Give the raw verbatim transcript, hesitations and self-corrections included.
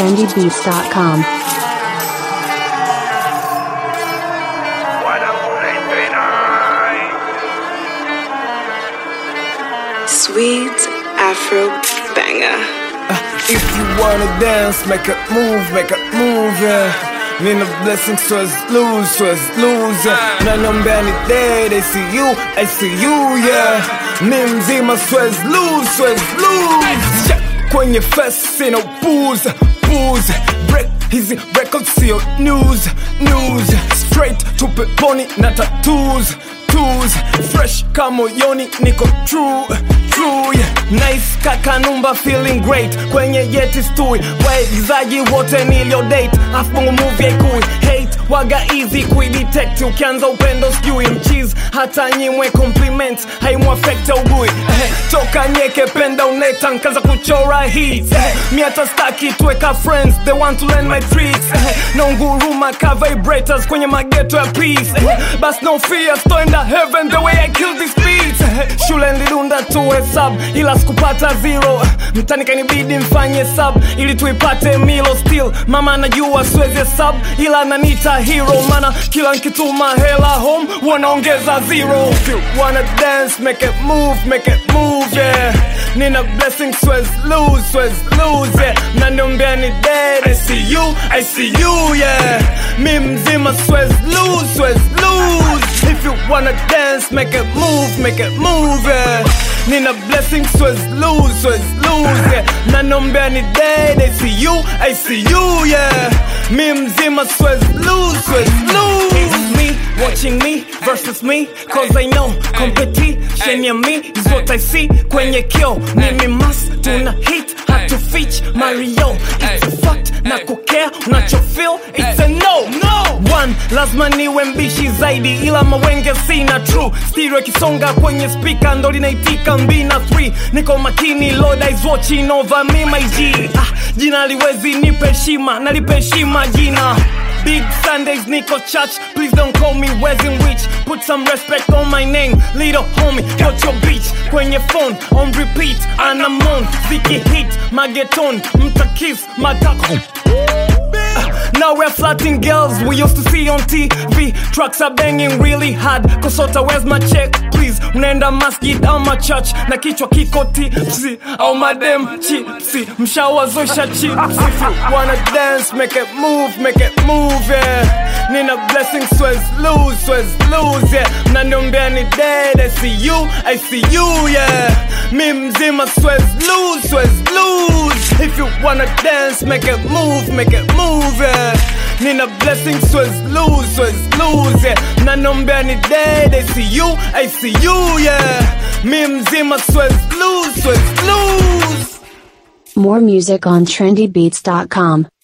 trendy beats dot com. Sweet Afro banger. Uh, if you wanna dance, make a move, make a move, yeah. Nina blessings, so it's lose, so it's lose, yeah. Nanombea ni dead, I see you, I see you, yeah. Mi mzima, so it's lose, so it's lose, yeah. Kwenye fest, sina booze, booze. Break hizi records, sio news, news. Straight to peponi na tattoos, tattoos. Fresh kama yoni, niko true, true, yeah. Nice kakanumba, feeling great. Kwenye yeti stui, waigizaji wote nilio date. Afu bongo movie haikui, hate waga easy kuidetect. Ukianza upendo sijui mchiz, hata nyimwe compliment haimu affect ugui. Eh, toka nyeke penda uneta nkaza kuchora hits. Eh, mi hata staki tuweka friends, they want to learn my tricks. Eh, no nguruma ka vibrators kwenye mageto ya peace. Eh, bas no fear, stoenda heaven the way I kill these beats. Eh, shule nilidunda tuwe sub, ila sikupata zero. Mtani kanibidi mfanye sub, ili tuipate milo still. Mama anajua siwezi sub, ila ananita hero. Mana kila nkituma hela home, wanaongeza zero. If you wanna dance, make it move, make it move, yeah. Nina blessings, swez lose, swez lose, yeah. Mnaniombea ni dead, I see you, I see you, yeah. Mi mzima, swez lose, swez lose. If you wanna dance, make it move, make it move, yeah. Nina blessings, swez lose, swez lose, yeah. Mnaniombea ni dead, I see you, I see you, yeah. Mi mzima, swez lose, swez lose. It's me, watching me versus me, cause I know competition ya me is what I see kwenye kio. Mimi must tuna hit, had to feature Mario. It's a fact, na kukea, unacho feel, it's a no, no. One, lazima niwe mbishi zaidi, ila mawenge sina true. Stereo kisonga kwenye speaker, ndo linaitika mbina three. Niko makini, Lord is watching over me, my G. Ah, jina liwezi nipe shima, nalipe shima jina. Big Sundays, Nico Church, please don't call me Wedding Witch. Put some respect on my name, little homie, got your bitch. Kwenye phone, on repeat, anamon, ziki hit, mageton, mtakis, matako. Uh, now we're flatting girls we used to see on T V. Trucks are banging really hard. Kosota, where's my check, please? Unaenda masjid au my church, na kichwa kiko tipsy. Au madem chipsy, mshawazosha chips. If you wanna dance, make it move, make it move, yeah. Nina blessings, swez lose, swez lose, yeah. Mnaniombea ni dead, I see you, I see you, yeah. Mi mzima, swez lose, swez lose. If you wanna dance, make it move, make it move, yeah. Nina blessings, swez lose, swez lose, yeah. Mnaniombea ni dead, I see you, I see you, yeah. Mi mzima, swez lose, swez lose. More music on trendy beats dot com.